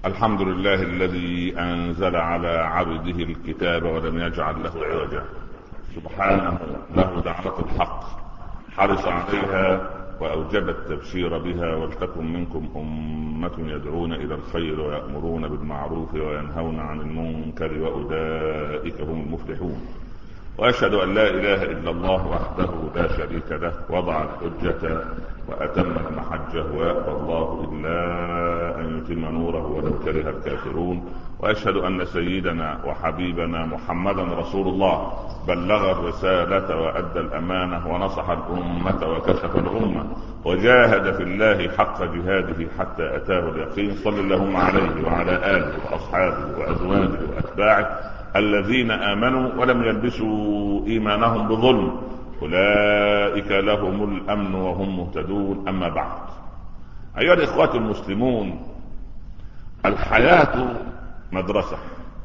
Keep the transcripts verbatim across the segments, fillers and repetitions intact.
الحمد لله الذي أنزل على عبده الكتاب ولم يجعل له عوجا. سبحانه له دعوة الحق حرص عليها وأوجب التبشير بها. ولتكن منكم أمة يدعون إلى الخير ويأمرون بالمعروف وينهون عن المنكر وأولئك هم المفلحون. وأشهد أن لا إله إلا الله وحده لا شريك له وضع الحجة وأتم المحجة ويأبى الله إلا أن يتم نوره ولو كره الكافرون. وأشهد أن سيدنا وحبيبنا محمدا رسول الله بلغ الرسالة وأدى الأمانة ونصح الأمة وكشف الغمة وجاهد في الله حق جهاده حتى أتاه اليقين. صلى اللهم عليه وعلى آله وأصحابه وأزواجه وأتباعه الذين آمنوا ولم يلبسوا إيمانهم بظلم أولئك لهم الأمن وهم مهتدون. أما بعد، أيها الإخوة المسلمون، الحياة مدرسة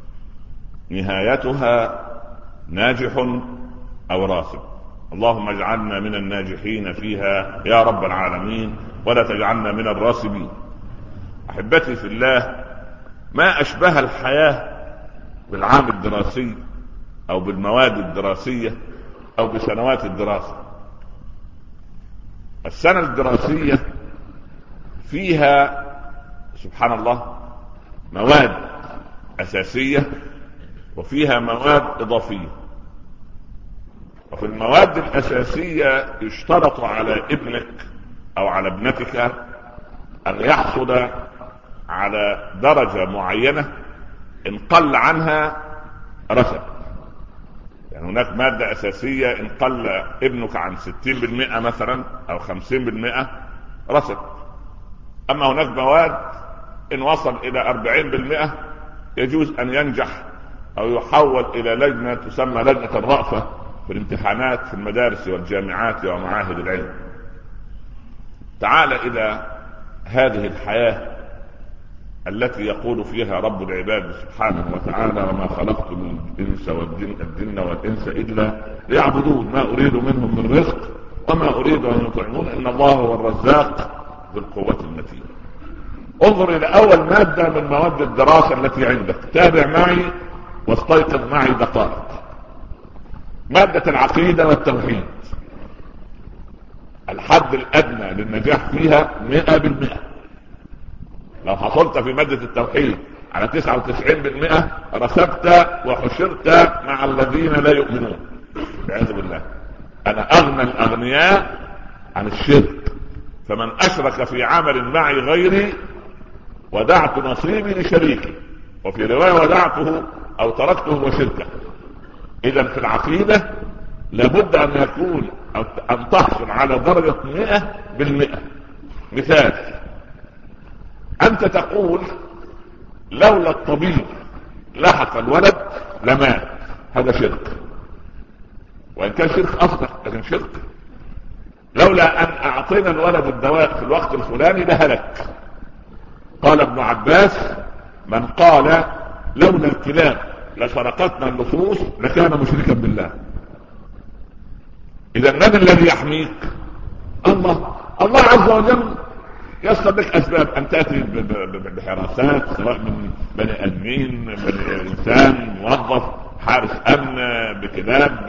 نهايتها ناجح أو راسب. اللهم اجعلنا من الناجحين فيها يا رب العالمين، ولا تجعلنا من الراسبين. أحبتي في الله، ما أشبه الحياة بالعام الدراسي أو بالمواد الدراسية أو بسنوات الدراسة. السنة الدراسية فيها سبحان الله مواد أساسية وفيها مواد إضافية. وفي المواد الأساسية يشترط على ابنك أو على ابنتك أن يحصل على درجة معينة إن قل عنها رسب. يعني هناك مادة أساسية إن قل ابنك عن ستين بالمئة مثلا أو خمسين بالمئة رسب. أما هناك مواد إن وصل إلى أربعين بالمئة يجوز أن ينجح أو يحول إلى لجنة تسمى لجنة الرأفة في الامتحانات في المدارس والجامعات ومعاهد العلم. تعال إلى هذه الحياة التي يقول فيها رب العباد سبحانه وتعالى: وما خلقت الإنس والجن الجن والإنس إلا ليعبدون ما أريد منهم من رزق وما أريد أن يطعمون إن الله هو الرزاق ذو القوة المتين. انظر إلى أول مادة من مواد الدراسة التي عندك، تابع معي واستيقظ معي دقائق. مادة العقيدة والتوحيد، الحد الأدنى للنجاح فيها مئة بالمئة. لو حصلت في مادة التوحيد على تسعة وتسعين بالمئة رسبت وحشرت مع الذين لا يؤمنون والعياذ بالله. أنا أغنى الأغنياء عن الشرك، فمن أشرك في عمل معي غيري ودعت نصيبي لشريكي، وفي رواية ودعته أو تركته وشركه. إذا في العقيدة لابد أن يكون أو أن تحصل على درجة مئة بالمئة. مثال: أنت تقول لولا الطبيب لحق الولد لمات، هذا شرك، وإن كان شرك أصغر لكن شرك. لولا أن أعطينا الولد الدواء في الوقت الفلاني لهلك. قال ابن عباس: من قال لولا الكلاب لسرقتنا اللصوص لكان مشركا بالله. إذا من الذي يحميك؟ الله. الله عز وجل يسر لك أسباب أن تأتي بحراسات، سواء من بني أدمين، بني إنسان، موظف، حارس أمن، بكلاب،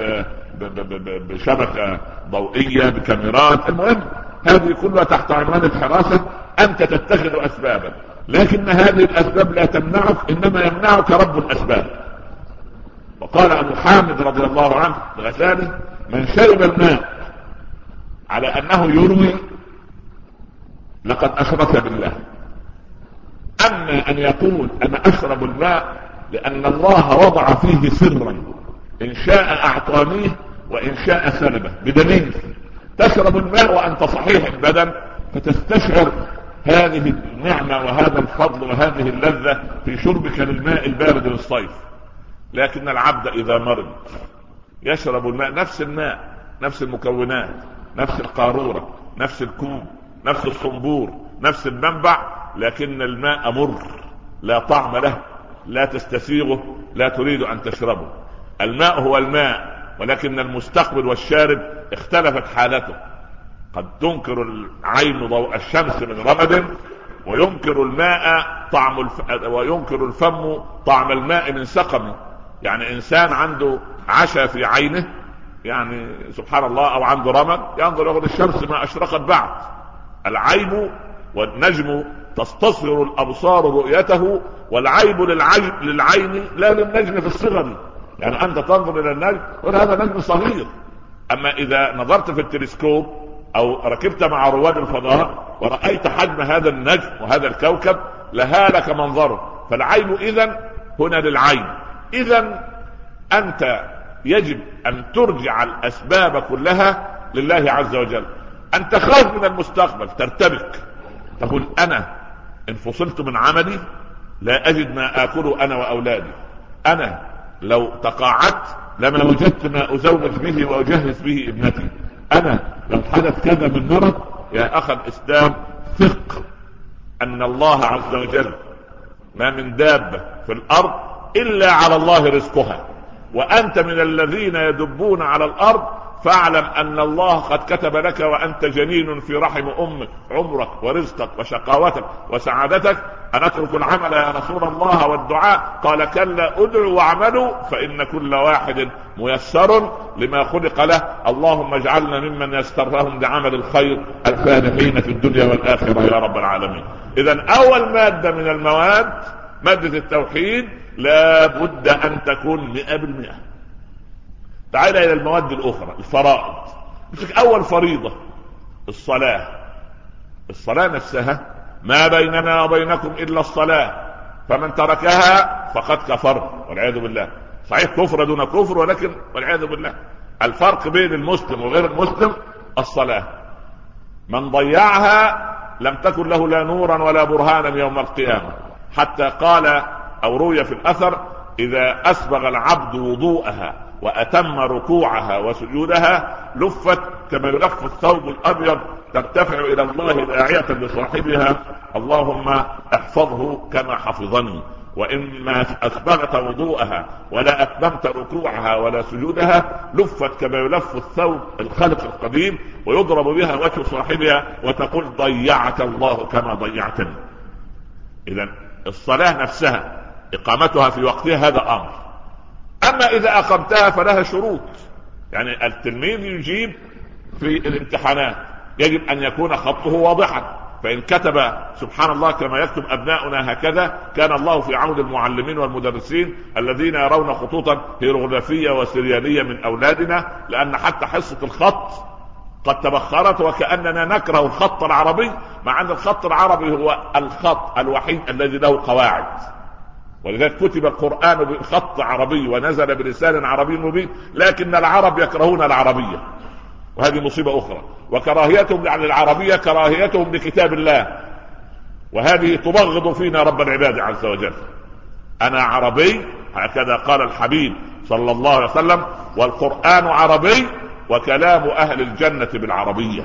بشبكة ضوئية، بكاميرات. المهم هذه كلها تحت عنوان الحراسة. أنت تتخذ أسبابا، لكن هذه الأسباب لا تمنعك، إنما يمنعك رب الأسباب. وقال أبو حامد رضي الله عنه الغزالي: من شرب الماء على أنه يروي لقد أشرك بالله. أما أن يقول أنا أشرب الماء لأن الله وضع فيه سرا إن شاء أعطانيه وإن شاء سلبه، بدليل تشرب الماء وأنت صحيح البدن فتستشعر هذه النعمة وهذا الفضل وهذه اللذة في شربك للماء البارد للصيف. لكن العبد إذا مرض يشرب الماء، نفس الماء، نفس المكونات، نفس القارورة، نفس الكوب، نفس الصنبور، نفس المنبع، لكن الماء مر لا طعم له، لا تستسيغه، لا تريد أن تشربه. الماء هو الماء، ولكن المستقبل والشارب اختلفت حالته. قد تنكر العين ضوء الشمس من رمد، وينكر الماء طعم الف... وينكر الفم طعم الماء من سقم. يعني انسان عنده عشا في عينه، يعني سبحان الله، او عنده رمد، ينظر يقول الشمس ما اشرقت بعد. العيب والنجم تستصغر الابصار رؤيته، والعيب للعين للعين لا للنجم في الصغر. يعني انت تنظر الى النجم وهذا نجم صغير، اما اذا نظرت في التلسكوب او ركبت مع رواد الفضاء ورأيت حجم هذا النجم وهذا الكوكب لهالك منظره. فالعين اذن هنا للعين. اذن انت يجب ان ترجع الاسباب كلها لله عز وجل. ان تخاف من المستقبل، ترتبك، تقول انا ان فصلت من عملي لا اجد ما اكله انا واولادي، انا لو تقاعدت لما وجدت ما ازوج به واجهز به ابنتي، انا لو حدث كذا من مرض. يا اخ الاسلام، ثق ان الله عز وجل ما من دابة في الارض الا على الله رزقها، وانت من الذين يدبون على الارض، فاعلم ان الله قد كتب لك وانت جنين في رحم امك عمرك ورزقك وشقاوتك وسعادتك. ان اترك العمل يا رسول الله والدعاء؟ قال كلا، ادعوا واعملوا فان كل واحد ميسر لما خلق له. اللهم اجعلنا ممن يسرهم بعمل الخير الفالحين في الدنيا والاخره يا رب العالمين. اذا اول ماده من المواد ماده التوحيد لا بد ان تكون مئة بالمئة. تعال الى المواد الاخرى، الفرائض. اول فريضة الصلاة. الصلاة نفسها ما بيننا وبينكم الا الصلاة، فمن تركها فقد كفر والعياذ بالله. صحيح كفر دون كفر، ولكن والعياذ بالله. الفرق بين المسلم وغير المسلم الصلاة. من ضيعها لم تكن له لا نورا ولا برهانا يوم القيامة. حتى قال او روي في الاثر: اذا اسبغ العبد وضوءها واتم ركوعها وسجودها لفت كما يلف الثوب الابيض، ترتفع الى الله داعية لصاحبها: اللهم احفظه كما حفظني. وإما أسبغت وضوءها ولا أتممت ركوعها ولا سجودها لفت كما يلف الثوب الخلق القديم، ويضرب بها وجه صاحبها وتقول: ضيعك الله كما ضيعتني. إذن الصلاة نفسها إقامتها في وقتها هذا أمر. أما إذا أقمتها فلها شروط. يعني التلميذ يجيب في الامتحانات يجب أن يكون خطه واضحا، فإن كتب سبحان الله كما يكتب أبناؤنا هكذا كان الله في عون المعلمين والمدرسين الذين يرون خطوطا هيروغليفية وسريالية من أولادنا، لأن حتى حصة الخط قد تبخرت وكأننا نكره الخط العربي، مع أن الخط العربي هو الخط الوحيد الذي له قواعد. ولذلك كتب القرآن بخط عربي ونزل بلسان عربي مبين، لكن العرب يكرهون العربية، وهذه مصيبة أخرى. وكراهيتهم للعربية كراهيتهم لكتاب الله، وهذه تبغض فينا رب العباد عز وجل. أنا عربي، هكذا قال الحبيب صلى الله عليه وسلم: والقرآن عربي وكلام أهل الجنة بالعربية.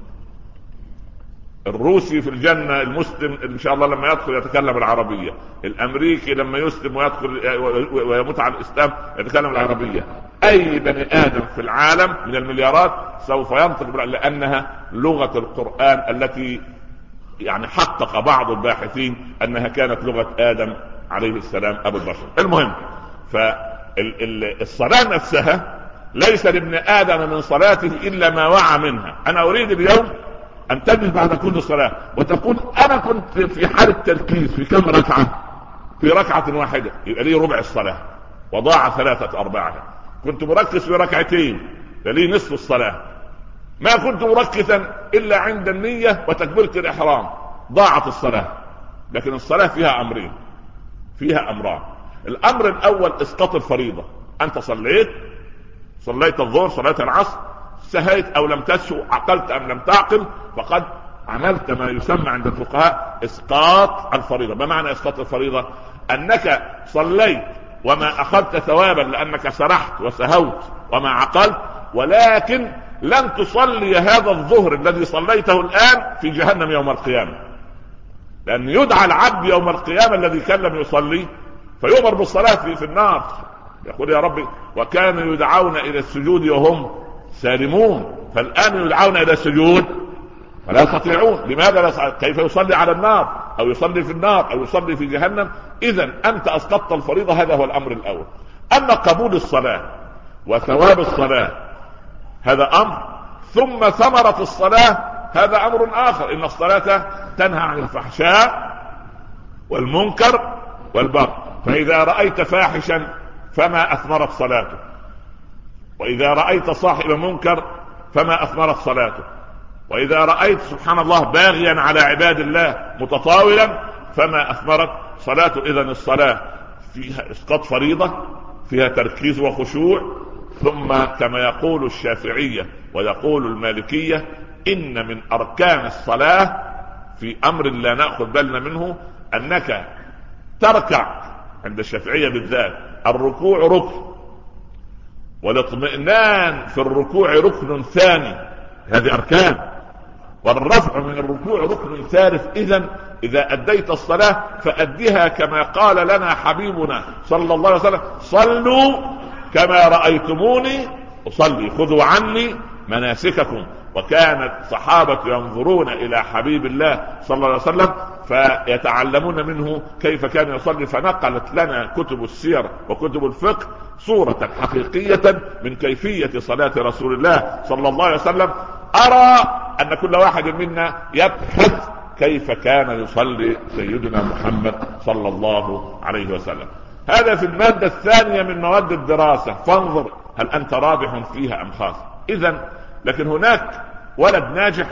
الروسي في الجنة المسلم إن شاء الله لما يدخل يتكلم العربية، الأمريكي لما يسلم ويدخل ويموت على الإسلام يتكلم العربية. أي بني آدم في العالم من المليارات سوف ينطق، لأنها لغة القرآن التي يعني حقق بعض الباحثين أنها كانت لغة آدم عليه السلام أبو البشر. المهم، فالصلاة نفسها ليس لابن آدم من صلاته إلا ما وعى منها. أنا أريد اليوم أن تجلس بعد كل صلاة وتقول: أنا كنت في حالة تركيز في كم ركعة؟ في ركعة واحدة، يبقى لي ربع الصلاة وضاع ثلاثة أرباعها. كنت مركز في ركعتين، لي نصف الصلاة. ما كنت مركزا إلا عند النية وتكبيرة الإحرام، ضاعت الصلاة. لكن الصلاة فيها أمرين، فيها أمران. الأمر الأول إسقاط الفريضة. أنت صليت صليت الظهر، صليت العصر، سهيت أو لم تسهو، عقلت أم لم تعقل، فقد عملت ما يسمى عند الفقهاء إسقاط الفريضة. ما معنى إسقاط الفريضة؟ أنك صليت وما أخذت ثوابا لأنك سرحت وسهوت وما عقلت، ولكن لن تصلي هذا الظهر الذي صليته الآن في جهنم يوم القيامة، لأن يدعى العبد يوم القيامة الذي كان لم يصلي فيؤمر بالصلاة في, في النار. يقول: يا ربي، وكانوا يدعون إلى السجود وهم سالمون، فالآن يدعون إلى السجود فلا يستطيعون. لماذا لا يستطيعون؟ كيف يصلي على النار او يصلي في النار او يصلي في جهنم؟ اذا انت اسقطت الفريضة، هذا هو الامر الاول. اما قبول الصلاة وثواب الصلاة هذا امر، ثم ثمرة الصلاة هذا امر اخر. ان الصلاة تنهى عن الفحشاء والمنكر والبغي، فاذا رأيت فاحشا فما اثمرت صلاته، واذا رأيت صاحب منكر فما اثمرت صلاته، واذا رأيت سبحان الله باغيا على عباد الله متطاولا فما اثمرت صلاته. اذن الصلاة فيها اسقاط فريضة، فيها تركيز وخشوع، ثم كما يقول الشافعية ويقول المالكية ان من اركان الصلاة في امر لا نأخذ بالنا منه انك تركع. عند الشافعية بالذات الركوع ركن، والاطمئنان في الركوع ركن ثاني، هذه اركان، والرفع من الركوع ركن ثالث. اذا اذا اديت الصلاة فاديها كما قال لنا حبيبنا صلى الله عليه وسلم: صلوا كما رأيتموني اصلي، خذوا عني مناسككم. وكان الصحابة ينظرون الى حبيب الله صلى الله عليه وسلم فيتعلمون منه كيف كان يصلي، فنقلت لنا كتب السير وكتب الفقه صورة حقيقية من كيفية صلاة رسول الله صلى الله عليه وسلم. أرى أن كل واحد منا يبحث كيف كان يصلي سيدنا محمد صلى الله عليه وسلم. هذا في المادة الثانية من مواد الدراسة، فانظر هل أنت رابح فيها أم خاسر. إذن لكن هناك ولد ناجح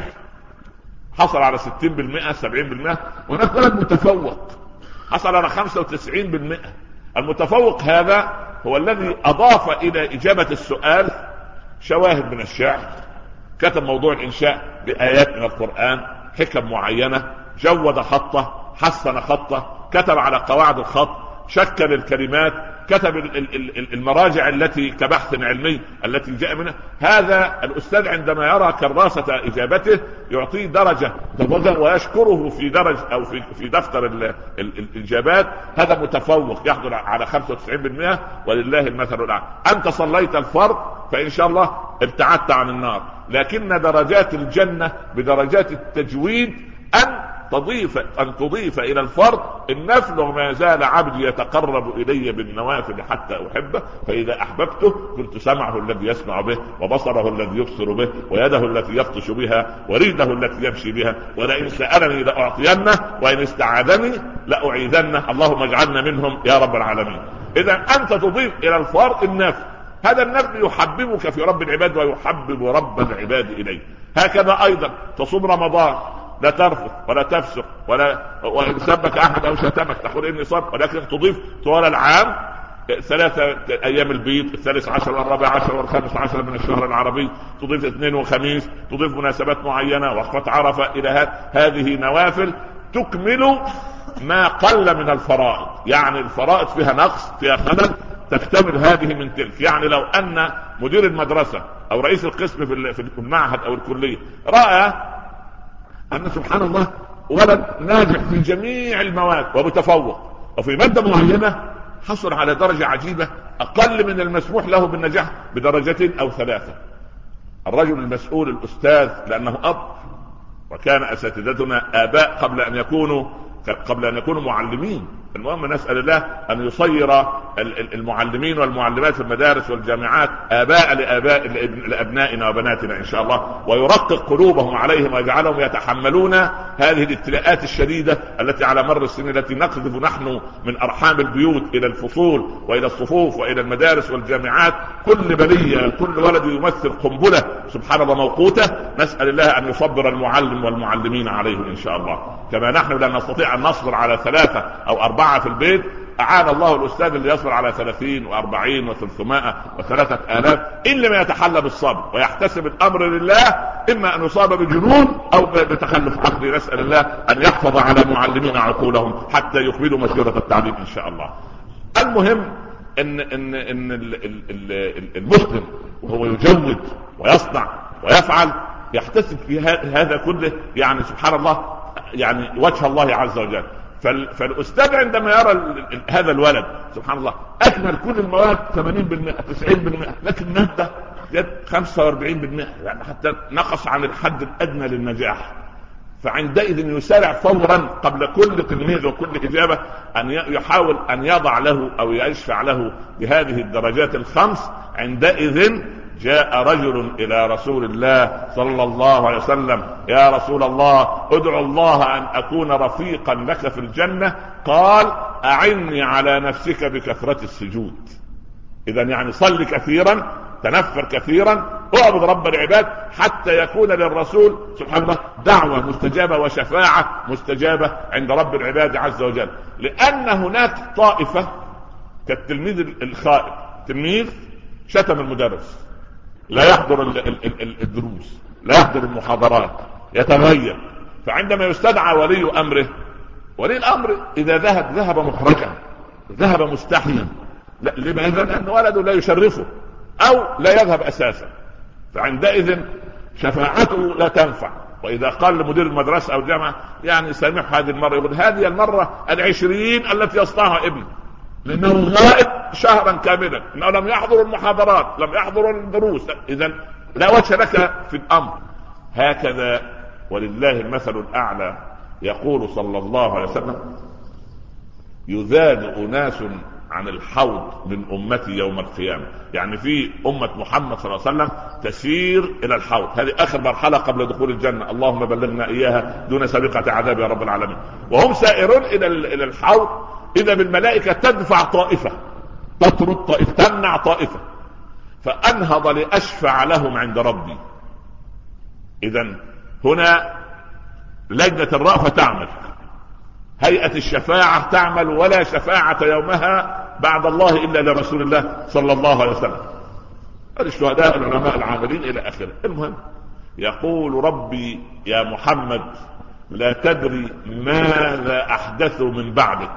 حصل على ستين بالمئة سبعين بالمئة، وهناك ولد متفوق حصل على خمسة وتسعين بالمئة. المتفوق هذا هو الذي أضاف إلى إجابة السؤال شواهد من الشعر، كتب موضوع الإنشاء بآيات من القرآن، حكم معينة، جود خطه، حسن خطه، كتب على قواعد الخط، شكل الكلمات، كتب المراجع التي كبحث علمي التي جاء منها. هذا الأستاذ عندما يرى كراسة إجابته يعطيه درجة ويشكره في درج أو في في دفتر ال ال الإجابات. هذا متفوق يحصل على خمسة وتسعين بالمئة ولله المثل الأعلى. أنت صليت الفرض فإن شاء الله ابتعدت عن النار، لكن درجات الجنة بدرجات التجويد أن تضيف أن تضيف إلى الفرض النفل: وما زال عبدي يتقرب إلي بالنوافل حتى أحبه، فإذا أحببته كنت سمعه الذي يسمع به، وبصره الذي يبصر به، ويده التي يبطش بها، ورجله التي يمشي بها، ولئن سألني لأعطينه، وإن استعاذني لأعيذنه، اللهم اجعلنا منهم يا رب العالمين. إذا أنت تضيف إلى الفرض النفل، هذا النفل يحببك في رب العباد ويحبب رب العباد إليه. هكذا أيضا تصوم رمضان، لا ترفض ولا تفسق ولا وإن سبك أحد أو شتمك تقول إني صاب، ولكن تضيف طوال العام ثلاثة أيام البيض، الثالث عشر والرابع عشر والخامس عشر من الشهر العربي، تضيف اثنين وخميس، تضيف مناسبات معينة، وقفة عرفة، إلى هذه نوافل تكمل ما قل من الفرائض. يعني الفرائض فيها نقص، فيها خلل، تكتمل هذه من تلك. يعني لو أن مدير المدرسة أو رئيس القسم في المعهد أو الكلية رأى أن سبحان الله ولد ناجح في جميع المواد ومتفوق، وفي مادة معينة حصل على درجة عجيبة أقل من المسموح له بالنجاح بدرجتين أو ثلاثة، الرجل المسؤول الأستاذ لأنه أب، وكان أساتذتنا آباء قبل أن يكونوا قبل أن يكونوا معلمين. المهم نسأل الله أن يصير المعلمين والمعلمات في المدارس والجامعات آباء لآباء لأبنائنا وبناتنا إن شاء الله، ويرقق قلوبهم عليهم ويجعلهم يتحملون هذه الابتلاءات الشديدة التي على مر السنين، التي نقذف نحن من أرحام البيوت إلى الفصول وإلى الصفوف وإلى المدارس والجامعات. كل بلية كل ولد يمثل قنبلة سبحان الله موقوتة. نسأل الله أن يصبر المعلم والمعلمين عليه إن شاء الله. كما نحن لا نستطيع أن نصبر على ثلاثة أو أربعة في البيت، أعان الله الأستاذ اللي يصبر على ثلاثين وأربعين وثلاثمائة وثلاثة آلاف إن لم يتحلى بالصبر ويحتسب الأمر لله، إما أن يصاب بجنون أو بتخلف عقلي. نسأل الله أن يحفظ على معلمين عقولهم حتى يكملوا مسيرة التعليم إن شاء الله. المهم إن إن إن المسلم وهو يجود ويصنع ويفعل يحتسب في هذا كله، يعني سبحان الله، يعني وجه الله عز وجل. فالأستاذ عندما يرى هذا الولد سبحان الله أكمل كل المواد ثمانين بالمئة تسعين بالمئة، لكن مادة جد خمسة وأربعين بالمئة، يعني حتى نقص عن الحد الأدنى للنجاح، فعندئذ يسارع فورا قبل كل تلميذ وكل إجابة أن يحاول أن يضع له أو يشفع له بهذه الدرجات الخمس. عندئذ جاء رجل إلى رسول الله صلى الله عليه وسلم: يا رسول الله، ادعو الله أن أكون رفيقا لك في الجنة. قال: أعني على نفسك بكثرة السجود. إذن يعني صل كثيرا، تنفر كثيرا، اعبد رب العباد، حتى يكون للرسول سبحان الله دعوة مستجابة وشفاعة مستجابة عند رب العباد عز وجل. لأن هناك طائفة كالتلميذ الخائب، تلميذ شتم المدرس، لا يحضر الدروس، لا يحضر المحاضرات، يتغير. فعندما يستدعى ولي أمره، ولي الأمر إذا ذهب ذهب محرجا، ذهب مستحيا. لا، لماذا؟ لأن ولده لا يشرفه أو لا يذهب أساسا، فعندئذ شفاعته لا تنفع. وإذا قال لمدير المدرسة أو الجامعة يعني سامح هذه المرة، يقول هذه المرة العشرين التي يصنعها ابني، لأنه غائب شهرا كاملا، إنه لم يحضر المحاضرات، لم يحضر الدروس، إذن لا وجه لك في الأمر. هكذا ولله المثل الأعلى. يقول صلى الله عليه وسلم: يذاد أناس عن الحوض من أمتي يوم القيامة. يعني في أمة محمد صلى الله عليه وسلم تسير إلى الحوض، هذه آخر مرحلة قبل دخول الجنة، اللهم بلغنا إياها دون سابقة عذاب يا رب العالمين. وهم سائرون إلى إلى الحوض، إذا بالملائكة تدفع طائفة، تطرد طائفة، تمنع طائفة، فأنهض لأشفع لهم عند ربي. إذن هنا لجنة الرأفة تعمل، هيئة الشفاعة تعمل، ولا شفاعة يومها بعد الله إلا لرسول الله صلى الله عليه وسلم. الشهداء، العلماء، العاملين إلى آخره. المهم يقول ربي: يا محمد، لا تدري ماذا أحدثوا من بعدك.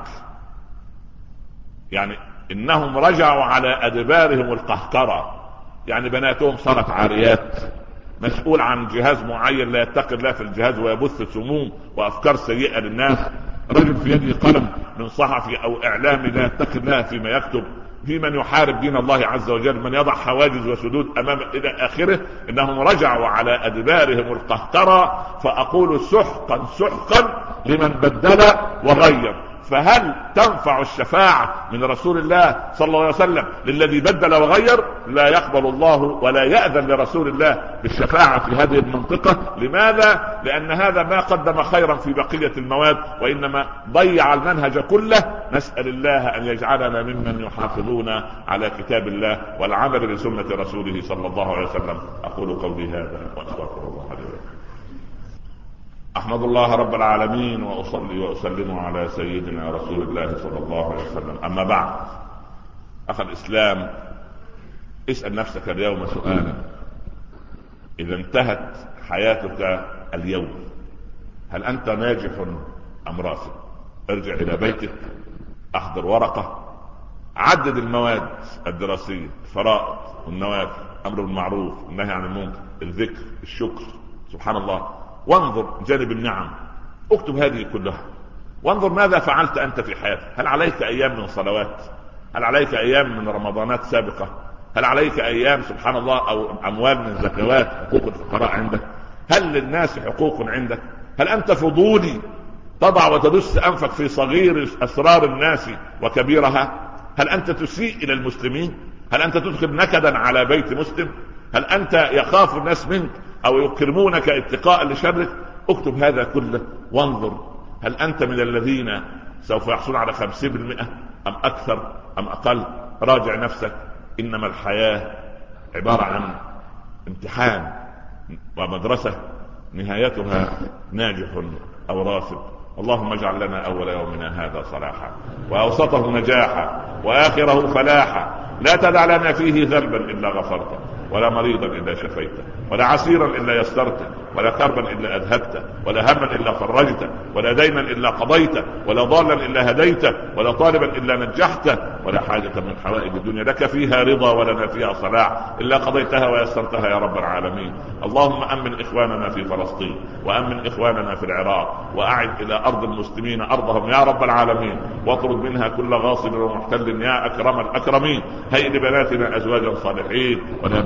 يعني إنهم رجعوا على أدبارهم القهقرة، يعني بناتهم صارت عاريات، مسؤول عن جهاز معين لا يتقي الله في الجهاز ويبث سموم وأفكار سيئة للناس، رجل في يده قلم من صحفي أو إعلامي لا يتقي الله فيما يكتب، في من يحارب دين الله عز وجل، من يضع حواجز وسدود أمام إلى آخره. إنهم رجعوا على أدبارهم القهقرة، فأقول سحقا سحقا لمن بدل وغير. فهل تنفع الشفاعة من رسول الله صلى الله عليه وسلم للذي بدل وغير؟ لا يقبل الله ولا يأذن لرسول الله بالشفاعة في هذه المنطقة. لماذا؟ لأن هذا ما قدم خيرا في بقية المواد، وإنما ضيع المنهج كله. نسأل الله أن يجعلنا ممن يحافظون على كتاب الله والعمل بسنة رسوله صلى الله عليه وسلم. أقول قولي هذا وأستغفر الله لي ولكم. أحمد الله رب العالمين، وأصلي وأسلم على سيدنا رسول الله صلى الله عليه وسلم. أما بعد، أخي الإسلام، اسأل نفسك اليوم سؤالا: إذا انتهت حياتك اليوم، هل أنت ناجح أم راسب؟ ارجع إلى بيتك، أحضر ورقة، عدد المواد الدراسية، الفرائض والنوافل، أمر بالمعروف، النهي عن المنكر، الذكر، الشكر، سبحان الله، وانظر جانب النعم، اكتب هذه كلها، وانظر ماذا فعلت أنت في حياتك. هل عليك أيام من صلوات؟ هل عليك أيام من رمضانات سابقة؟ هل عليك أيام سبحان الله أو أموال من زكوات، حقوق الفقراء عندك؟ هل للناس حقوق عندك؟ هل أنت فضولي تضع وتدس أنفك في صغير أسرار الناس وكبيرها؟ هل أنت تسيء إلى المسلمين؟ هل أنت تدخل نكدا على بيت مسلم؟ هل أنت يخاف الناس منك أو يكرمونك اتقاء لشرك؟ اكتب هذا كله وانظر هل أنت من الذين سوف يحصل على خمسين بالمئة أم أكثر أم أقل. راجع نفسك. إنما الحياة عبارة عن امتحان ومدرسة، نهايتها ناجح أو راسب. اللهم اجعل لنا أول يومنا هذا صلاحا، وأوسطه نجاحا، وآخره فلاحا. لا تدع لنا فيه ذنبا إلا غفرته، ولا مريضا إلا شفيته، ولا عسيرا إلا يسرته، ولا كربا إلا أذهبته، ولا هما إلا فرجته، ولا دينا إلا قضيته، ولا ضالا إلا هديته، ولا طالبا إلا نجحته، ولا حاجة من حوائج الدنيا لك فيها رضا ولنا فيها صلاح إلا قضيتها ويسرتها يا رب العالمين. اللهم أمن إخواننا في فلسطين، وأمن إخواننا في العراق، وأعد إلى أرض المسلمين أرضهم يا رب العالمين، واطرد منها كل غاصب ومحتل يا أكرم الأكرمين. هيئ لبناتنا أزواجا صالحين، ولأبنائنا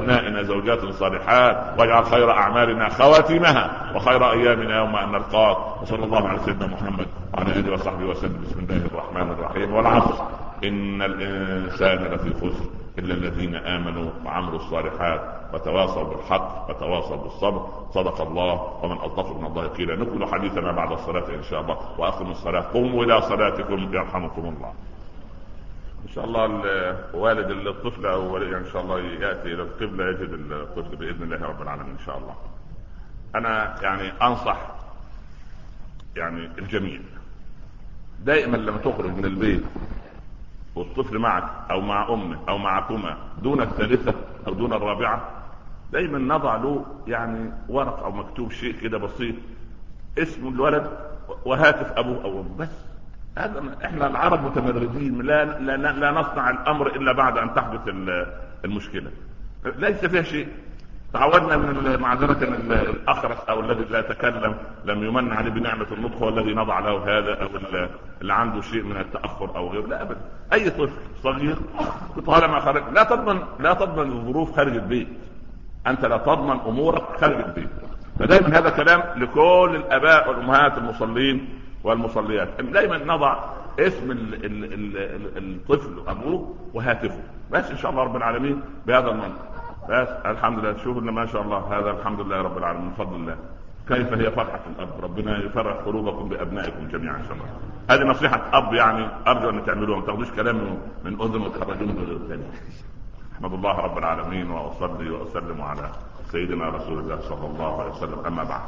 ابنائنا زوجات صالحات، واجعل خير اعمالنا خواتمها وخير ايامنا يوم ان نلقاك. وصلى الله على سيدنا محمد وعلى اله وصحبه وسلم. بسم الله الرحمن الرحيم. والعصر ان الانسان لفي خسر الا الذين امنوا وعملوا الصالحات وتواصوا بالحق وتواصوا بالصبر. صدق الله ومن اصدق من الله قيلا. نكمل حديثنا بعد الصلاه ان شاء الله. واقيموا الصلاه قوموا الى صلاتكم يرحمكم الله. ان شاء الله والد الطفل او ولي ان شاء الله ياتي الى القبله يجد الطفل باذن الله رب العالمين ان شاء الله. انا يعني انصح يعني الجميع دائما لما تخرج من البيت والطفل معك او مع امه او معكما دون الثالثه او دون الرابعه، دائما نضع له يعني ورق او مكتوب شيء كده بسيط اسم الولد وهاتف ابوه او أمه بس. هذا احنا العرب متمردين، لا, لا, لا نصنع الامر الا بعد ان تحدث المشكله، ليس فيها شيء. تعودنا من معذره الاخرس او الذي لا يتكلم لم يمن عليه بنعمه النطق والذي نضع له هذا، او اللي عنده شيء من التاخر او غيره. لا ابدا، اي طفل صغير طالما خرج لا تضمن لا تضمن الظروف خارج البيت، انت لا تضمن امورك خارج البيت. فدائما هذا كلام لكل الاباء والامهات المصلين والمصليات، دائما نضع اسم ال ال ال الطفل ابوه وهاتفه بس ان شاء الله رب العالمين بهذا المنطق بس. الحمد لله، شوفوا ما شاء الله هذا الحمد لله رب العالمين من فضل الله. كيف هي فرحة الاب، ربنا يفرح قلوبكم بابنائكم جميعا ان شاء الله. هذه نصيحة اب يعني ارجو ان تعملوها، ما تاخدوش كلام من اذن وتخرجون من اذن ثانيه. احمد الله رب العالمين واصلي واسلم على سيدنا رسول الله صلى الله عليه وسلم. اما بعد،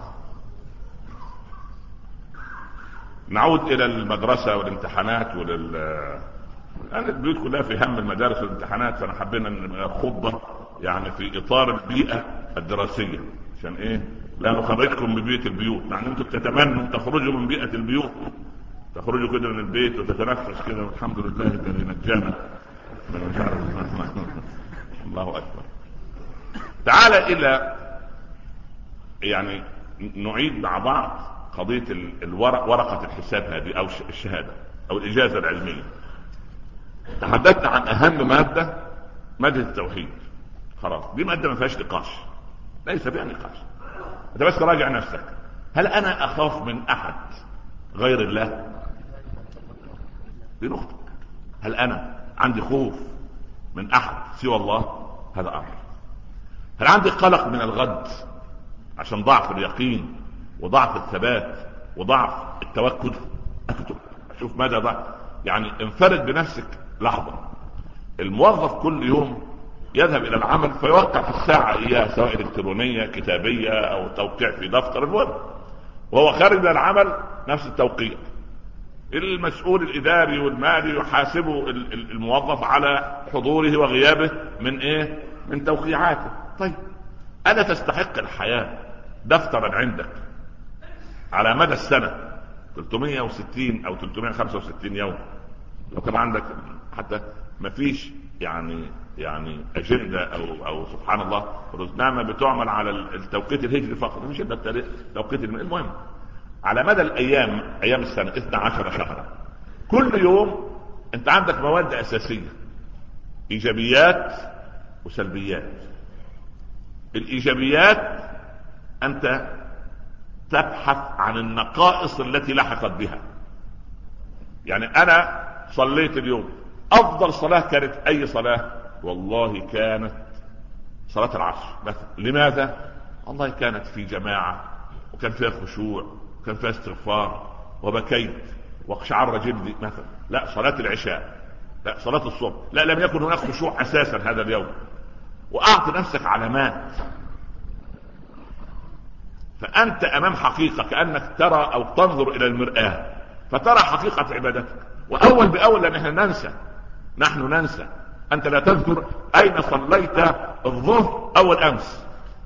نعود الى المدرسة والامتحانات ولل يعني البيوت كلها في هم المدارس والامتحانات، فانا حبينا ان خطبة يعني في اطار البيئة الدراسية عشان ايه لا نخرجكم من بيئة البيوت. يعني انتم تتمنوا تخرجوا من بيئة البيوت، تخرجوا كده من البيت وتتنفس كده الحمد لله الذي نجانا من الله اكبر. تعال الى يعني نعيد مع بعض قضية الورق ورقة الحساب هذه او الشهادة او الاجازة العلمية. تحدثنا عن اهم مادة، مادة التوحيد. خلاص دي مادة ما فيهاش نقاش، ليس فيها نقاش. انت بس راجع نفسك، هل انا اخاف من احد غير الله؟ دي نقطة. هل انا عندي خوف من احد سوى الله؟ هذا امر. هل عندي قلق من الغد عشان ضعف اليقين وضعف الثبات وضعف التوكل؟ اكتب شوف ماذا ضعف. يعني انفرد بنفسك لحظة. الموظف كل يوم يذهب الى العمل فيوقع في الساعة اياه، سواء الكترونية كتابية او توقيع في دفتر الورد، وهو خارج من العمل نفس التوقيع. المسؤول الاداري والمالي يحاسب الموظف على حضوره وغيابه من ايه؟ من توقيعاته. طيب الا تستحق الحياة دفترا عندك على مدى السنة ثلاثمائة وستين او ثلاثمائة وخمسة وستين يوم؟ لو كان عندك حتى ما فيش يعني يعني اجنده او او سبحان الله رزنامه بتعمل على التوقيت الهجري فقط، مش التوقيت المهم على مدى الايام، ايام السنه اثنا عشر شهرا، كل يوم انت عندك مواد اساسيه، ايجابيات وسلبيات. الايجابيات انت تبحث عن النقائص التي لحقت بها. يعني انا صليت اليوم، افضل صلاة كانت اي صلاة؟ والله كانت صلاة العصر مثلا. لماذا؟ والله كانت في جماعة وكان فيها خشوع وكان فيها استغفار وبكيت واقشعر جلدي مثلا. لا صلاة العشاء، لا صلاة الصبح، لا لم يكن هناك خشوع اساسا هذا اليوم. واعطي نفسك علامات، فانت امام حقيقة كأنك ترى او تنظر الى المرآة فترى حقيقة عبادتك. واول باول لان احنا ننسى، نحن ننسى. انت لا تذكر اين صليت الظهر اول امس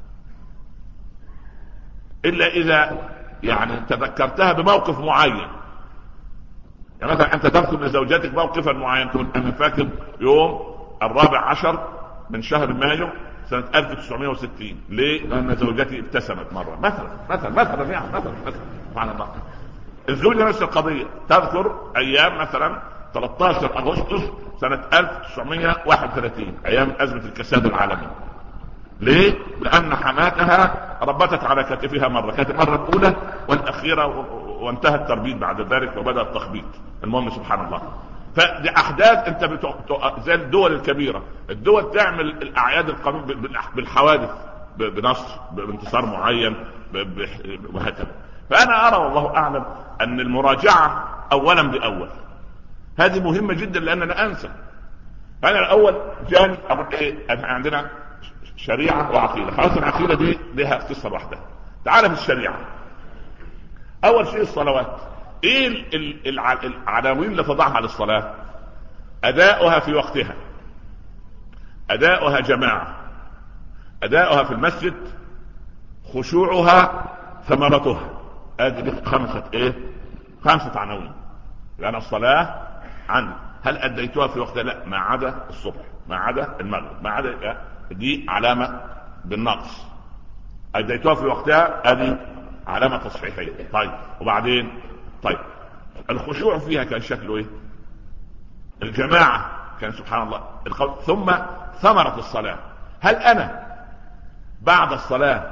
الا اذا يعني تذكرتها بموقف معين. يعني مثلا انت تذكر لزوجتك موقفا معين، تقول انا فاكر يوم الرابع عشر من شهر مايو سنة ألف وتسعمائة وستين. ليه؟ لان زوجتي ابتسمت مرة مثلا مثلا مثلا يعني مثلا مثلا سبحان الله. الزوجة نفس القضية، تذكر ايام مثلا ثلاثة عشر أغسطس سنة ألف وتسعمائة وواحد وثلاثين ايام ازمة الكساد العالمي. ليه؟ لان حماتها ربتت على كتفها مره، كانت المره الاولى والاخيره، وانتهى التربيت بعد ذلك وبدا التخبيط. المهم سبحان الله. فدي احداث انت بتو... زي الدول الكبيره، الدول تعمل الاعياد القانون بالحوادث، بنصر، بانتصار معين، وهكذا. فانا ارى والله اعلم ان المراجعه اولا باول هذه مهمه جدا، لان انا انسى. فانا الاول جاني اقول ايه، عندنا شريعه وعقيده، خلاص العقيده دي لها قصه لوحدها. تعال في الشريعه. اول شيء الصلوات. ايه العناوين اللي تضعها للصلاه؟ اداؤها في وقتها، اداؤها جماعه، اداؤها في المسجد، خشوعها، ثمرتها. ادي خمسه ايه؟ خمسه عناوين. لان الصلاه عن هل اديتها في وقتها؟ لا، ما عدا الصبح، ما عدا المغرب، ما عدا، دي علامه بالنقص. اديتها في وقتها هذه علامه تصحيحيه. طيب وبعدين؟ طيب الخشوع فيها كان شكله ايه؟ الجماعه كان سبحان الله القول. ثم ثمره الصلاه، هل انا بعد الصلاه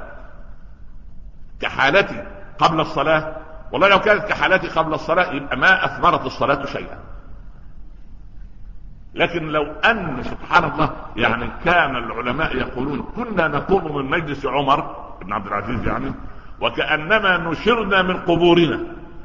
كحالتي قبل الصلاه؟ والله لو كانت كحالتي قبل الصلاه يبقى ما اثمرت الصلاه شيئا. لكن لو ان سبحان الله يعني كان العلماء يقولون كنا نقوم من مجلس عمر بن عبد العزيز يعني وكأنما نشرنا من قبورنا.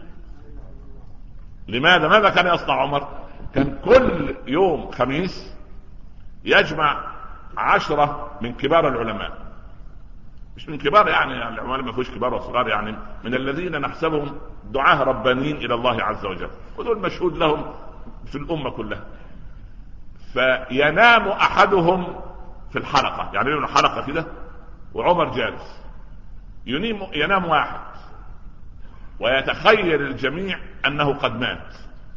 لماذا؟ ماذا كان يصنع عمر؟ كان كل يوم خميس يجمع عشرة من كبار العلماء، مش من كبار يعني العلماء ما فيش كبار وصغار، يعني من الذين نحسبهم دعاة ربانيين الى الله عز وجل، ودول مشهود لهم في الامة كلها. فينام احدهم في الحلقة، يعني له حلقة كده وعمر جالس، ينام ينام واحد ويتخيل الجميع انه قد مات.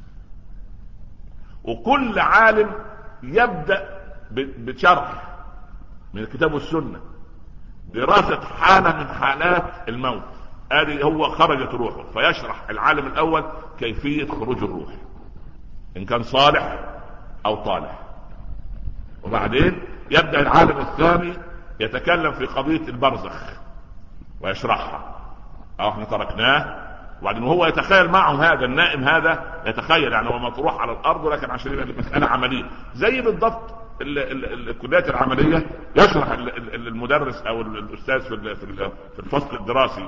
وكل عالم يبدأ بشرح من الكتاب والسنة، دراسة حالة من حالات الموت، هذه هو خرجت روحه، فيشرح العالم الاول كيفية خروج الروح ان كان صالح او طالح. وبعدين يبدأ العالم الثاني يتكلم في قضية البرزخ ويشرحها، او احنا تركناه. وبعدين وهو يتخيل معهم، هذا النائم هذا يتخيل يعني هو مطروح على الارض، ولكن عشان يبقى المسألة عملية زي بالضبط الكليات العملية. يشرح المدرس او الاستاذ في الفصل الدراسي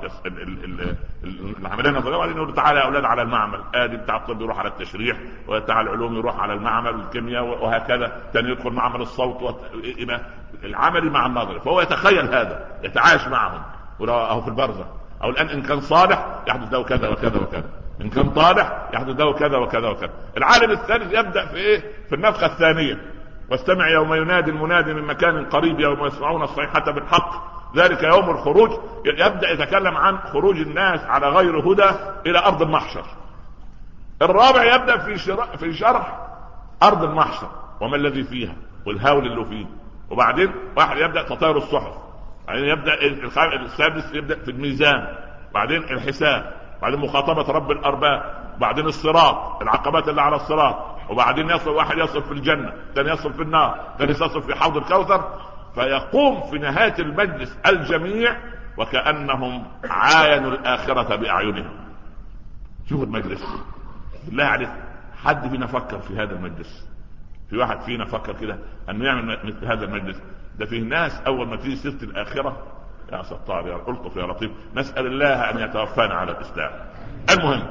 العملية النظرية، وبعدين يقول تعالى يا اولاد على المعمل، ادي بتاع الطب يروح على التشريح، وبتاع العلوم يروح على المعمل الكيمياء، وهكذا تاني يدخل معمل الصوت، يبقى العملي مع النظري. فهو يتخيل هذا، يتعايش معهم. ولو في البرزخ او الان ان كان صالح يحدث له كذا وكذا وكذا، ان كان طالح يحدث له كذا وكذا وكذا. العالم الثالث يبدا في ايه؟ في النفخه الثانيه، واستمع يوم ينادي المنادي من مكان قريب يوم يسمعون الصيحه بالحق ذلك يوم الخروج. يبدا يتكلم عن خروج الناس على غير هدى الى ارض المحشر. الرابع يبدا في شرح, في شرح ارض المحشر وما الذي فيها والهول اللي فيه. وبعدين واحد يبدا تطاير الصحف، بعدين يبدا السادس يبدا في الميزان، بعدين الحساب، بعدين مخاطبه رب الارباب، بعدين الصراط، العقبات اللي على الصراط، وبعدين يصل واحد يصل في الجنه، ثاني يصل في النار، ثاني يصل في حوض الكوثر. فيقوم في نهايه المجلس الجميع وكانهم عاينوا الاخره باعينهم. شوفوا المجلس بالله عليك، حد فينا فكر في هذا المجلس؟ في واحد فينا فكر كده انه يعمل مثل هذا المجلس؟ ده فيه ناس اول ما تيجي سيره الاخره يا ستار يا الطف يا لطيف، نسال الله ان يتوفانا على الاسلام. المهم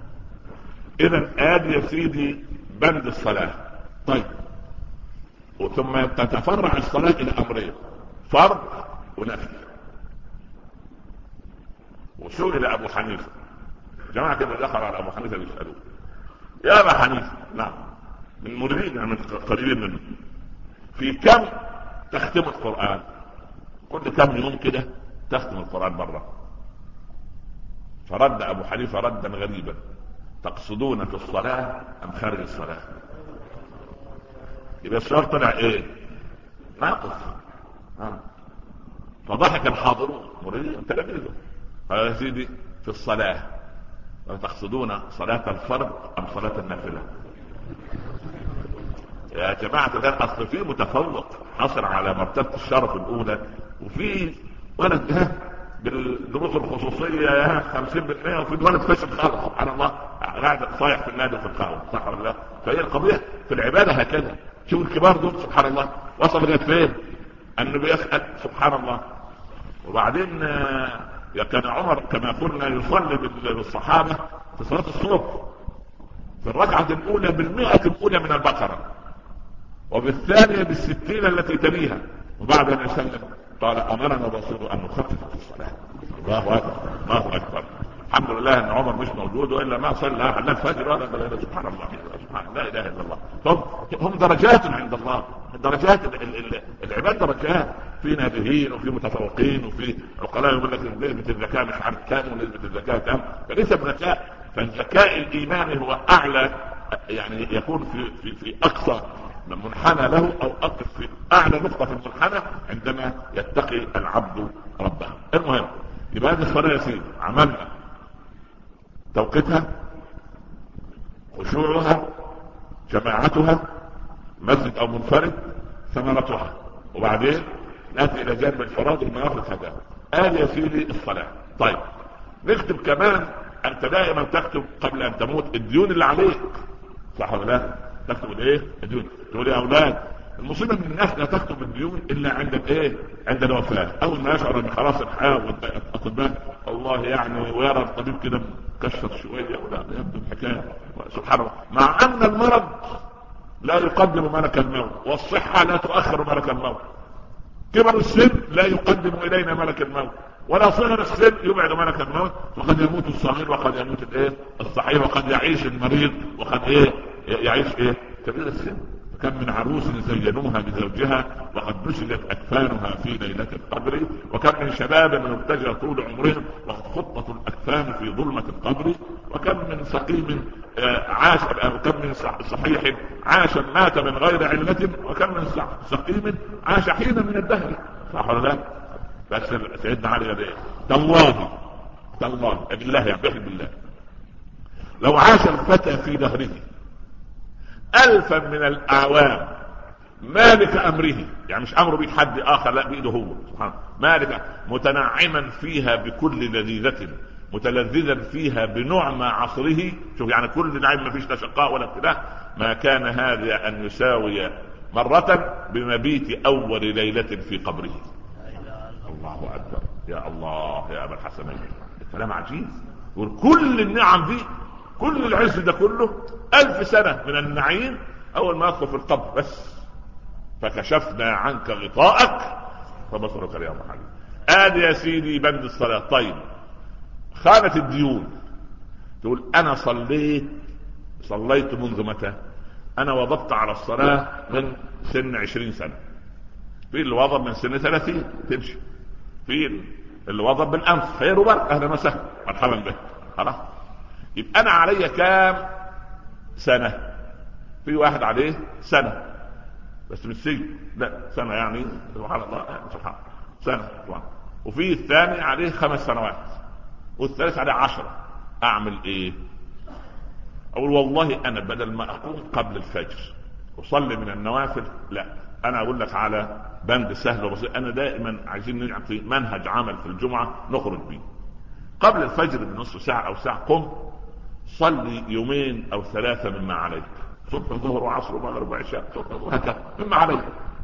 اذا ادي يا سيدي بند الصلاه. طيب ثم تتفرع الصلاه الى امرين، فرض ونفل. وسئل ابو حنيفه، جماعه كده دخل على ابو حنيفه يسالوه يا ابا حنيفه، نعم من مريدين من قريبين منه، في كم تختم القرآن؟ كل كم يوم كده تختم القرآن مرة. فرد أبو حنيفة ردا غريبا، تقصدون في الصلاة أم خارج الصلاة؟ يبقى السؤال طلع إيه؟ ناقص. آه. فضحك الحاضرون مريدين تلاميذه، قال يا سيدي في الصلاة، تقصدون صلاة الفرض أم صلاة النافلة؟ يا جماعة الآن أصل في متفوق حصل على مرتبة الشرف الأولى وفي ولد ها بالدروس الخصوصيه خمسين بالمية، وفي ولد فاشل خالص سبحان الله قاعد صايح في النادي وفي القهوه، صح ولا لا؟ فهي القضيه في العباده هكذا. شوف الكبار دول سبحان الله وصل لغايه فين؟ انه بيسال سبحان الله. وبعدين كان عمر كما قلنا يصلي بالصحابه في صلاه الصبح في الركعه الاولى بالمئة الاولى من البقره، وبالثانيه بالستين التي تليها، وبعد ان يسلم قال امرنا الرسول ان نخفف في الصلاه. الله اكبر الله اكبر. الحمد لله ان عمر مش موجود، والا ما صلى لا الفجر ولا ولا سبحان الله سبحان لا اله الا الله. هم هم درجات عند الله، درجات العباد درجات، في نابهين وفي متفوقين وفي عقلاء يقول لك نسبه الذكاء مش عارف كام ونسبه الذكاء كام، فليس بذكاء، فالذكاء الايماني هو اعلى، يعني يكون في في في اقصى منحنى له او اقف في اعلى نقطه في المنحنى عندما يتقي العبد ربه. المهم يبقى هذه الصلاه يا سيدي عملنا توقيتها، خشوعها، جماعتها، مسجد او منفرد، ثمرتها، وبعدين ناتي الى جانب الفرائض والنوافل هذا. قال يا سيدي الصلاه. طيب نكتب كمان، انت دائما تكتب قبل ان تموت الديون اللي عليك، صح ولا لا؟ تكتب الايه؟ الديون. تقول يا اولاد المصيبه ان الناس لا تكتب الديون الا عند الايه؟ عند الوفاه. اول ما يشعر ان خلاص الحياه والاطباء الله يعني ويرى الطبيب كده مكشف شويه ولا يبدو الحكايه سبحان الله، مع ان المرض لا يقدم ملك الموت، والصحه لا تؤخر ملك الموت، كبر السن لا يقدم الينا ملك الموت، ولا صغر السن يبعد ملك الموت، وقد يموت الصغير وقد يموت الايه؟ الصحيح، وقد يعيش المريض وقد ايه؟ يعيش ايه؟ كبير السن. كم من عروس زينوها بزوجها وقد نسجت اكفانها في ليله القدر، وكم من شباب ارتجى طول عمرهم وقد خطت الاكفان في ظلمه القبر، وكم من سقيم عاش، وكم من صحيح عاش مات من غير علة، وكم من سقيم عاش حين من الدهر، صح ولا لا؟ بس سيدنا علي قال ايه؟ تالله تالله بالله يعبد بالله لو عاش الفتى في دهره الفا من الاعوام مالك امره، يعني مش امره بيد حد اخر، لا بايده هو سبحانه، مالك متنعما فيها بكل لذيذة، متلذذا فيها بنعمى عصره. شوف يعني كل نعيم ما فيش لا شقاء ولا ابتلاء، ما كان هذا ان يساوي مرة بمبيت اول ليلة في قبره. الله اكبر يا الله يا ابا الحسنين، كلام عجيب. وكل النعم دي كل العز ده كله الف سنة من النعيم اول ما يدخل في القبر بس، فكشفنا عنك غطاءك فبصرك يا محمد. ادي يا سيدي بند الصلاة. طيب خانة الديون، تقول انا صليت صليت منذ متى؟ انا وضبط على الصلاة من سن عشرين سنة، في اللي وضب من سن ثلاثين تمشي، في اللي وضب بالامس، خير وبركة، اهلا وسهلا مرحبا به. خلاص يبقى انا علي كام سنة؟ في واحد عليه سنة بس مش سجن، لا سنة يعني سبحان الله سبحان سنة، وفي الثاني عليه خمس سنوات، والثالث عليه عشرة. اعمل ايه؟ اقول والله انا بدل ما اقوم قبل الفجر اصلي من النوافل، لا انا اقول لك على بند سهل وبسيط. انا دائما عايزين نعطي منهج عمل في الجمعة نخرج بيه. قبل الفجر بنصف ساعة او ساعة قم صلي يومين او ثلاثة مما عليك، صبح ظهر وعصر ومغرب وعشاء وهكذا مما عليك،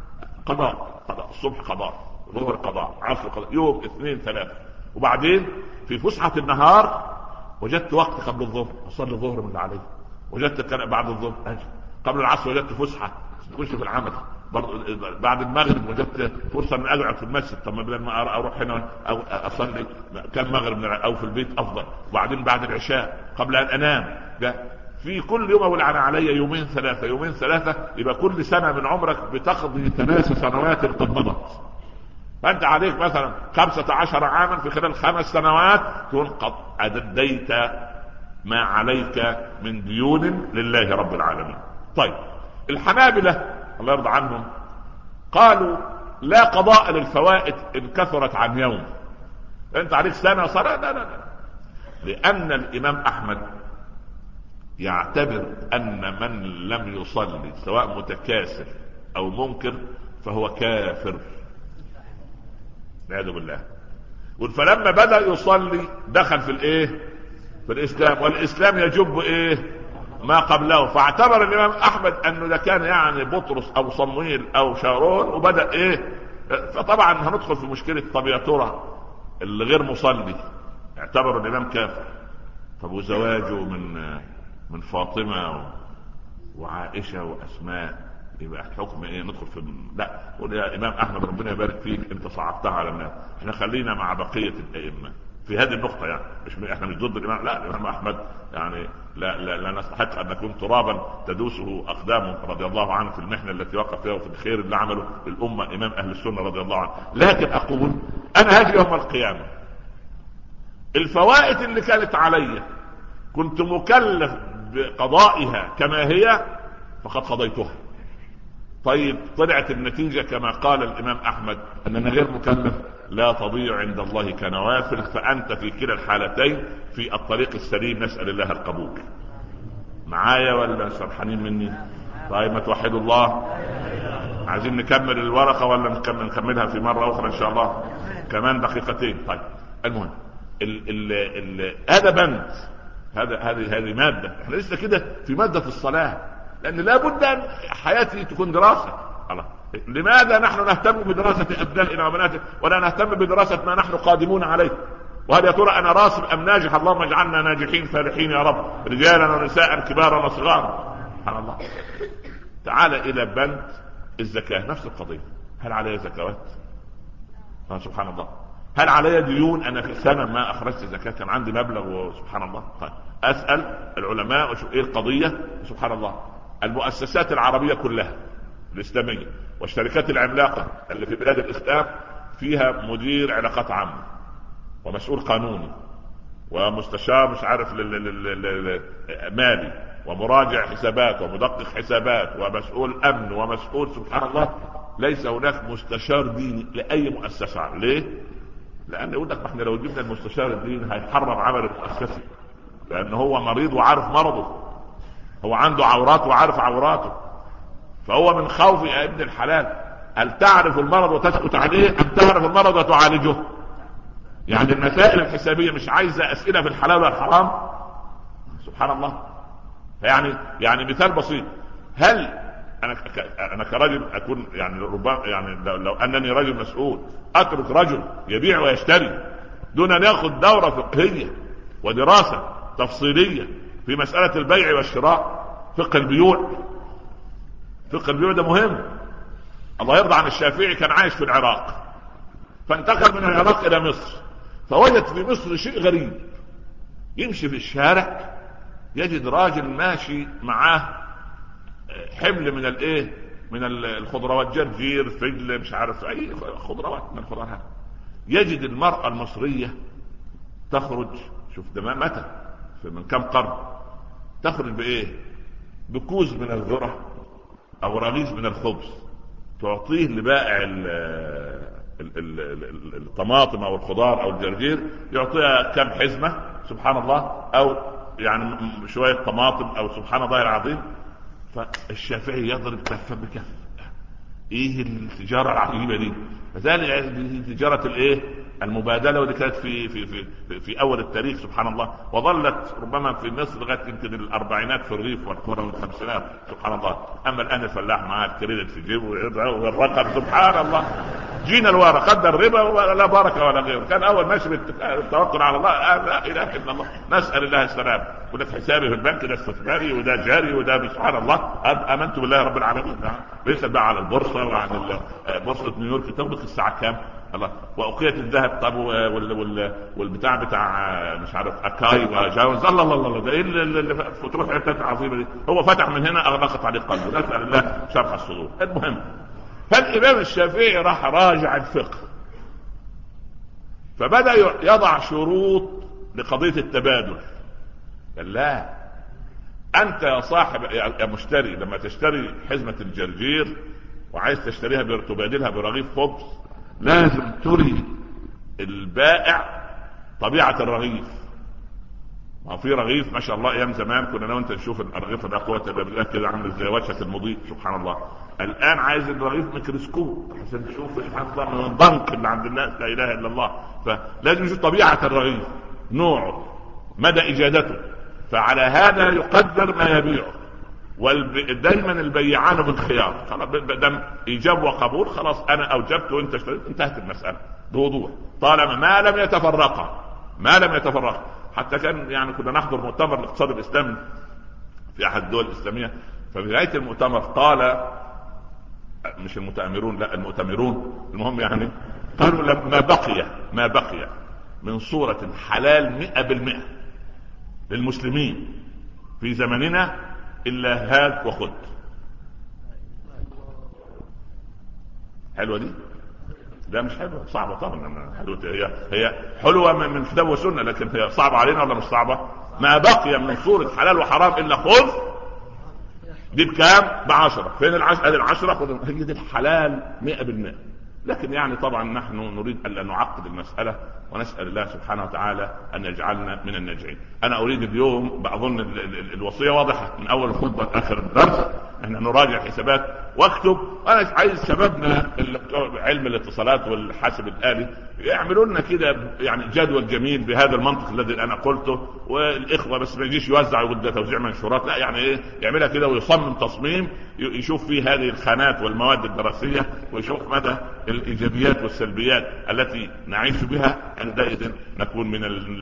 قضاء قضاء، الصبح قضاء، ظهر قضاء، عصر قضاء، يوم اثنين ثلاثة. وبعدين في فسحة النهار وجدت وقت قبل الظهر اصلي الظهر من اللي علي، وجدت بعد الظهر أجل. قبل العصر وجدت فسحة تكونش في العمل، بعد المغرب وجدت فرصة ان اقعد في المسجد، طب بدل ما اروح هنا او اصلي كان مغرب او في البيت افضل. وبعدين بعد العشاء قبل ان انام، ده في كل يوم اقول انا علي يومين ثلاثة يومين ثلاثة، يبقى كل سنة من عمرك بتقضي ثلاث سنوات قد مضت. فانت عليك مثلا خمسة عشر عاما، في خلال خمس سنوات تكون قد اديت ما عليك من ديون لله رب العالمين. طيب الحنابلة الله يرضى عنهم قالوا لا قضاء للفوائد ان كثرت عن يوم. انت عليك سنة صلاة، لا لا لا، لان الامام احمد يعتبر ان من لم يصلي سواء متكاسل او منكر فهو كافر. والعياذ بالله. فلما بدأ يصلي دخل في الايه في الاسلام، والاسلام يجب ايه ما قبله. فاعتبر الامام احمد انه ده كان يعني بطرس او صمويل او شارون وبدأ ايه. فطبعا هندخل في مشكلة طب يا ترى اللي غير مصلي اعتبروا الامام كافر، طب وزواجه من من فاطمة وعائشة واسماء يبقى الحكم ايه؟ ندخل في لا قول يا امام احمد ربنا يبارك فيك انت صعبتها على الناس، احنا خلينا مع بقيه الائمه في هذه النقطه. يعني مش احنا مش ضد الامام، لا الامام احمد يعني لا لا, لا نستحق ان نكون ترابا تدوسه اقدامه رضي الله عنه في المحنه التي وقف فيها وفي الخير اللي عمله للامه امام اهل السنه رضي الله عنه. لكن اقول انا هاجي يوم القيامه الفوائد اللي كانت علي كنت مكلف بقضائها كما هي فقد قضيتها. طيب طلعت النتيجة كما قال الامام احمد اننا غير مكلف، لا تضيع عند الله كنوافل، فانت في كلا الحالتين في الطريق السليم، نسأل الله القبول. معايا ولا سرحانين مني؟ طيب ما توحدوا الله. عايزين نكمل الورقة ولا نكمل نكملها في مرة اخرى ان شاء الله كمان دقيقتين؟ طيب المهم ال ال ال هذا بند، هذا هذه هذه مادة. احنا لسه كده في مادة الصلاة، لأن لابد أن حياتي تكون دراسة. الله. لماذا نحن نهتم بدراسة أبنائنا وبناتنا ولا نهتم بدراسة ما نحن قادمون عليه؟ وهل يا ترى أنا راسب أم ناجح؟ اللهم اجعلنا ناجحين فالحين يا رب، رجالا ونساء كبارا وصغارا. سبحان الله. تعال إلى بند الزكاة، نفس القضية. هل علي زكوات؟ سبحان الله. هل علي ديون؟ أنا في سنة ما أخرجت زكاة كان عندي مبلغ وسبحان الله. طيب أسأل العلماء وشوف إيه القضية. سبحان الله. المؤسسات العربية كلها الإسلامية والشركات العملاقة اللي في بلاد الإسلام فيها مدير علاقات عامة ومسؤول قانوني ومستشار مش عارف مالي ومراجع حسابات ومدقق حسابات ومسؤول أمن ومسؤول سبحان الله. ليس هناك مستشار ديني لأي مؤسسة. ليه؟ لأن يقول لك ما احنا لو جبنا المستشار الديني هيحرم عمل المؤسسة، لأن هو مريض وعارف مرضه، هو عنده عورات وعارف عوراته. فهو من خوف يا ابن الحلال هل تعرف المرض وتسكت عليه ام تعرف المرض وتعالجه؟ يعني المسائل الحسابية مش عايزة اسئلة في الحلال والحرام. سبحان الله. يعني يعني مثال بسيط، هل انا انا كرجل اكون يعني ربما يعني لو, لو انني رجل مسؤول اترك رجل يبيع ويشتري دون ان ياخذ دورة فقهية ودراسة تفصيلية في مسألة البيع والشراء؟ فقه البيوع، فقه البيوع ده مهم. الله يرضى عن الشافعي كان عايش في العراق فانتقل من العراق الى مصر، فوجد في مصر شيء غريب. يمشي في الشارع يجد راجل ماشي معاه حمل من الايه من الخضروات، جرجير فجل مش عارف اي خضروات من الخضروات. يجد المرأة المصرية تخرج، شوف ده متى من كم قرن، تخرج بايه؟ بكوز من الذرة او رغيف من الخبز تعطيه لبائع الطماطم او الخضار او الجرجير، يعطيها كم حزمة سبحان الله او يعني شوية طماطم او سبحان الله العظيم. فالشافعي يضرب كفا بكف، ايه التجارة العجيبة دي؟ فذلك تجارة الايه المبادلة، ودي كانت في في في في اول التاريخ سبحان الله، وظلت ربما في مصر لغايه يمكن الاربعينات في الريف والقرى والخمسينات سبحان الله. اما الان الفلاح معاه الكريدت في جيبه والرقم سبحان الله. جينا الورق قدر الربا ولا بركه ولا غيره. كان اول ماشي بالتوكل على الله، لا اله الا الله، نسال الله السلام. ولك حسابي في البنك ده استثماري وده جاري وده سبحان الله. امنت بالله رب العالمين. بيسال بقى على البورصه وعن بورصه نيويورك تغلق الساعه كام الله، واقية الذهب طب وال وال والبتاع بتاع مش عارف اكاي وجاوز الله الله الله ده ايه اللي فتروح حتات عظيمه دي. هو فتح من هنا اغلقت عليه قلبه، نسال الله شرح الصدور. المهم فالامام الشافعي راح راجع الفقه فبدا يضع شروط لقضيه التبادل. قال لا، انت يا صاحب يا مشتري لما تشتري حزمه الجرجير وعايز تشتريها تبادلها برغيف خبز لازم تري البائع طبيعة الرغيف، ما في رغيف ما شاء الله ايام زمان كنا انا وانت نشوف الرغيف ده قوه الا بالله كده عامل زي وشك المضيء سبحان الله. الان عايز الرغيف ميكروسكوب عشان تشوف سبحان الله من الضنك اللي عند الناس، لا اله الا الله. فلازم نشوف طبيعه الرغيف، نوعه، مدى اجادته، فعلى هذا يقدر ما يبيعه. ودايما البيعان بالخيار، خلاص دام ايجاب وقبول خلاص انا اوجبت وانت اشتريت، انتهت المساله بوضوح، طالما ما لم يتفرقا ما لم يتفرقا. حتى كان يعني كنا نحضر مؤتمر الاقتصاد الاسلامي في احد الدول الاسلاميه، ففي نهايه المؤتمر قال مش المتامرون لا المؤتمرون المهم يعني قالوا ما بقي ما بقي من صوره حلال مئة بالمئة للمسلمين في زمننا الا هات وخذ. حلوه دي؟ لا مش حلوه، صعبه طبعا. حلوه هي هي حلوه من كتاب وسنه، لكن هي صعبه علينا ولا مش صعبه؟ ما بقي من صوره حلال وحرام الا خذ. دي بكام؟ بعشرة. فين العشرة؟ هذه العشرة هي دي الحلال مئة بالمئة. لكن يعني طبعا نحن نريد أن نعقد المسألة ونسأل الله سبحانه وتعالى أن يجعلنا من الناجحين. أنا أريد اليوم بأظن الوصية واضحة من أول الخطبة لآخر الدرس، احنا نراجع حسابات واكتب. أنا عايز شبابنا اللي بتوع علم الاتصالات والحاسب الآلي يعملوا لنا كده يعني جدول جميل بهذا المنطق الذي أنا قلته، والإخوة بس ما يجيش يوزع يقول توزيع منشورات، لا يعني إيه يعملها كده ويصمم تصميم يشوف فيه هذه الخانات والمواد الدراسية ويشوف مدى الإيجابيات والسلبيات التي نعيش بها، عندئذ نكون من ال